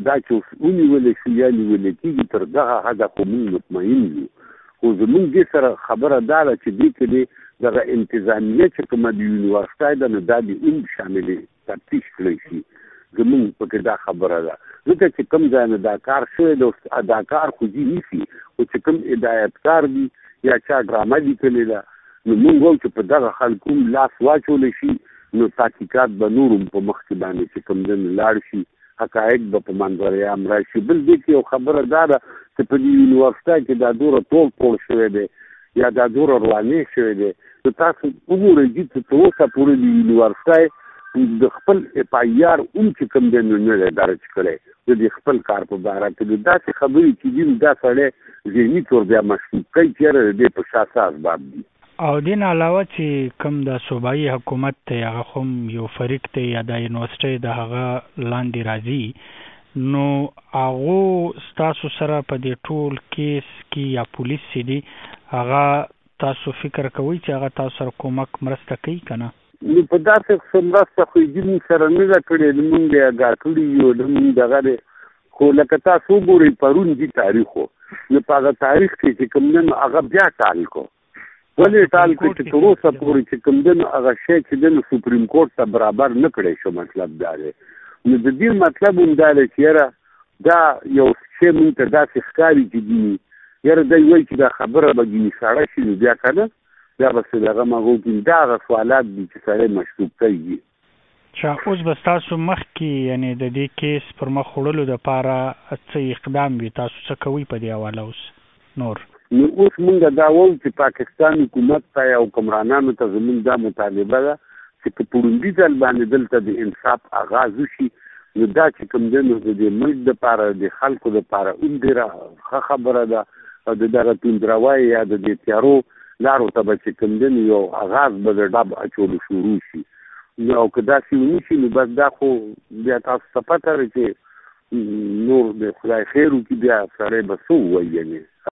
دا چې اوس ونیول شي یا نیول کېږي تر دغه حده خو موږ مطمئن یو. خو زموږ دې سره خبره دا ده چې دې کې دې دغه انتظامیه چې کومه د یونیورسټۍ ده نو دا دې هم شاملې تفتیش کړی شي. زموږ پکې دا خبره ده ځکه چې کوم ځای نه دا کار شوی دی دا کار خو دې نیسي خو چې کوم هدایتکار دي یا چا ډرامه لیکلې ده نو موږ وایو چې په دغه خلکو هم لاس واچولی شي نو تحقیقات به نور هم په مخکې باندې چې کوم ځای نه لاړ شي حقایق به په منظره عام راشي. بل دې کې یو خبره دا ده چې په دې یونیورسټۍ کې دا دوره ټول شوی دی یا دا دوره روانې شوی دی نو تاسو وګورئ چې تر اوسه پورې د یونیورسټۍ د خپل اپایار چې کوم دی نو نه دی درج کړی د دې خپل کار په باره کې داسې خبرې چې دي دا سړی ذهني طور بیا مشکوک کوي چېرې د دې په شا اسباب دي. او دین علاوه چې کوم د صوبایي حکومت ته هغه خو یو فریق ته یا د یونیورسټۍ د هغه لاندې راځي نو هغه ستاسو سره په دې ټول کیس کې یا پولیس دي هغه تاسو فکر کوئ چې هغه تاسو سره کومک مرسته کوي که نه؟ نو په داسې څه مرسته خو یې موږ سره نه ده کړې مونږ یې اګاه کړي یو زموږ دغه دی خو لکه تاسو وګورئ پرون دي تاریخ و نو په هغه تاریخ کې چې کوم دی نو هغه بیا ټال کو ولې ټال کو چې تر اوسه پورې چې کوم دی نو هغه شی چې دی نو سپریم کورټ ته برابر نه کړی شو. مطلب دا دی نو د دې مطلب هم دا دی چې یاره دا یو شی مونږ ته داسې ښکاري چې دي یاره دی وایي چې دا خبره به ګینې ساړه شي نو بیا که نه بیا به دغه مغو کې دا هغه سوالات دي چې سړی مشکوک کوي. چې اوس به ستاسو مخکې یعنې د دې کیس پر مخ وړلو دپاره څه اقدام وي تاسو څه کوئ په دې حواله اوس نور؟ نو اوس مونږ دا وایو چې پاکستان حکومت ته یا حکمرانانو ته زموږ دا مطالبه ده چې په پوړندي ځل باندې دلته د انصاف آغاز وشي نو دا چې کوم دی نو د دې ملک دپاره د خلکو دپاره هم ډېره ښه خبره ده او د دغه توندروای یا د دې تیارو لارو ته به چې کوم دی نو یو آغاز به د ډب اچولو شروع شي. نو او که داسې ونه شي نو بس دا خو بیا تاسو ته پته ده چې نور د خدای خیر وکړي بیا سړی به څه ووایي یعنې